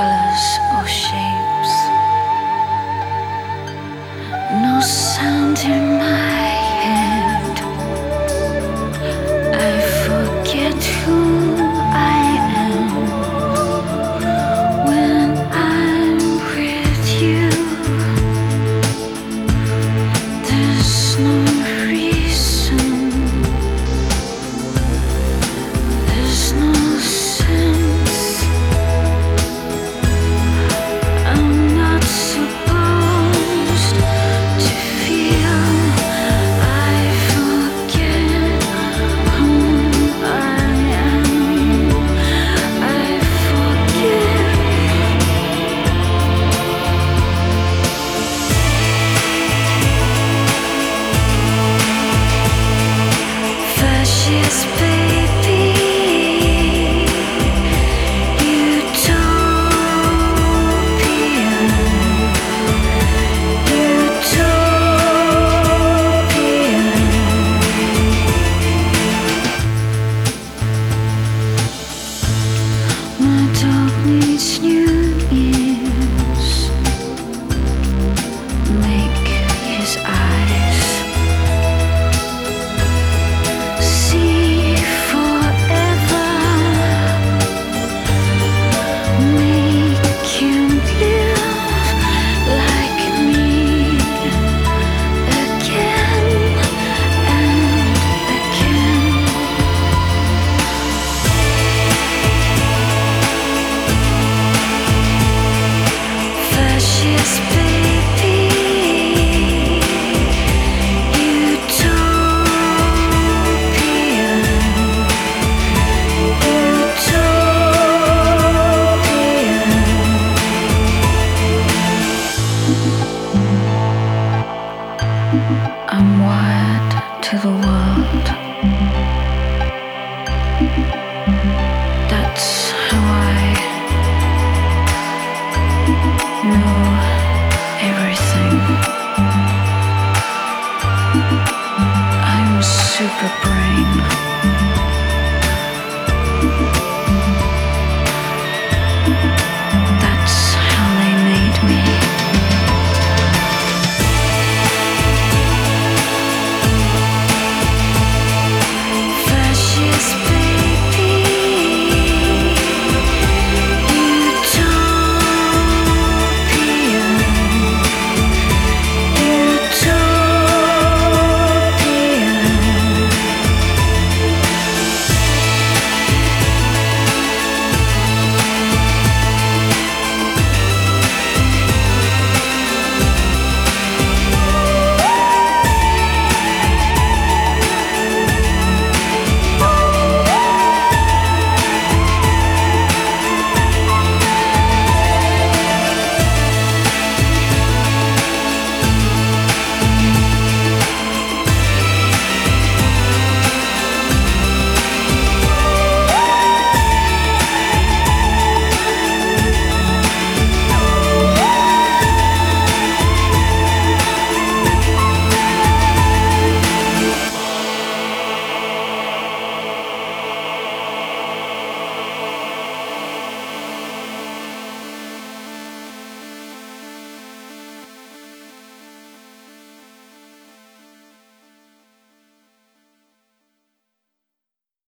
colors or shapes. No sound in my head. I forget who I am when I'm with you. There's no reason. There's no sense. I'm not supposed to feel. I forget who I am. I forget. Fascist baby, utopian, utopian. My dog needs new ears. Make his eyes see forever. Make him live like me again and again. Fascist baby, utopian, utopian. I'm wired to the world. That's how I know everything. I'm super